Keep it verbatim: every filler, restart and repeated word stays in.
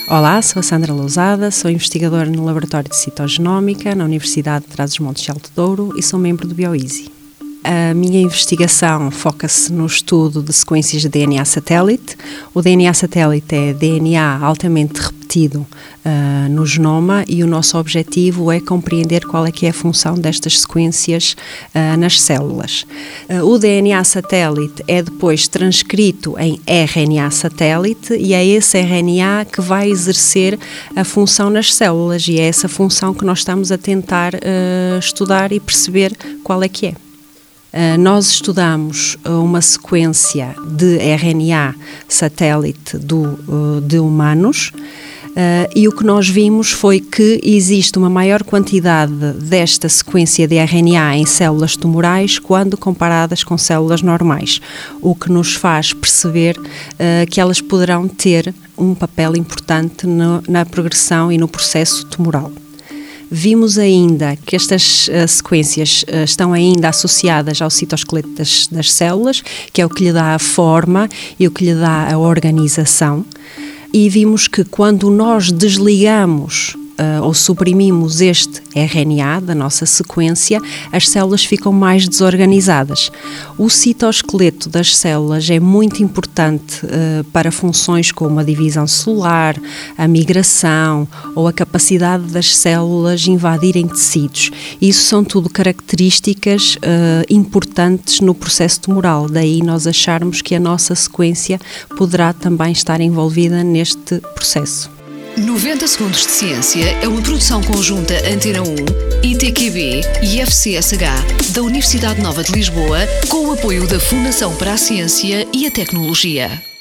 Olá, sou a Sandra Lousada, sou investigadora no Laboratório de Citogenómica na Universidade de Trás-os-Montes de Alto Douro e sou membro do BioEasy. A minha investigação foca-se no estudo de sequências de D N A satélite. O D N A satélite é D N A altamente repetido uh, no genoma e o nosso objetivo é compreender qual é que é a função destas sequências uh, nas células. Uh, o D N A satélite é depois transcrito em R N A satélite e é esse R N A que vai exercer a função nas células e é essa função que nós estamos a tentar uh, estudar e perceber qual é que é. Uh, nós estudamos uh, uma sequência de R N A satélite do, uh, de humanos uh, e o que nós vimos foi que existe uma maior quantidade desta sequência de R N A em células tumorais quando comparadas com células normais, o que nos faz perceber uh, que elas poderão ter um papel importante no, na progressão e no processo tumoral. Vimos ainda que estas uh, sequências uh, estão ainda associadas ao citoesqueleto das, das células, que é o que lhe dá a forma e o que lhe dá a organização. E vimos que quando nós desligamos uh, ou suprimimos este R N A da nossa sequência, as células ficam mais desorganizadas. O citoesqueleto das células é muito importante uh, para funções como a divisão celular, a migração ou a capacidade das células invadirem tecidos. Isso são tudo características uh, importantes no processo tumoral, daí nós acharmos que a nossa sequência poderá também estar envolvida neste processo. noventa Segundos de Ciência é uma produção conjunta Antena um, I T Q B e F C S H da Universidade Nova de Lisboa, com o apoio da Fundação para a Ciência e a Tecnologia.